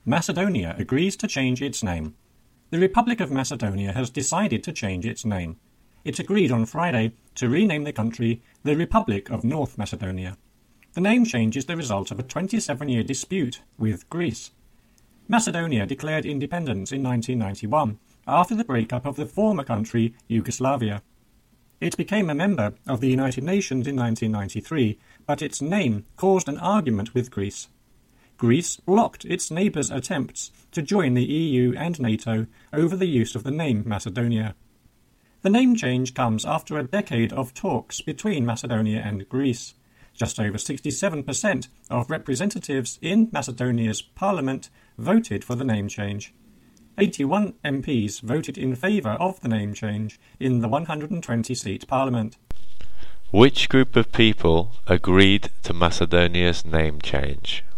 Macedonia agrees to change its name. The Republic of Macedonia has decided to change its name. It agreed on Friday to rename the country the Republic of North Macedonia. The name change is the result of a 27-year dispute with Greece. Macedonia declared independence in 1991 after the breakup of the former country Yugoslavia. It became a member of the United Nations in 1993, but its name caused an argument with Greece. Greece blocked its neighbours' attempts to join the EU and NATO over the use of the name Macedonia. The name change comes after a decade of talks between Macedonia and Greece. Just over 67% of representatives in Macedonia's parliament voted for the name change. 81 MPs voted in favour of the name change in the 120-seat parliament. Which group of people agreed to Macedonia's name change?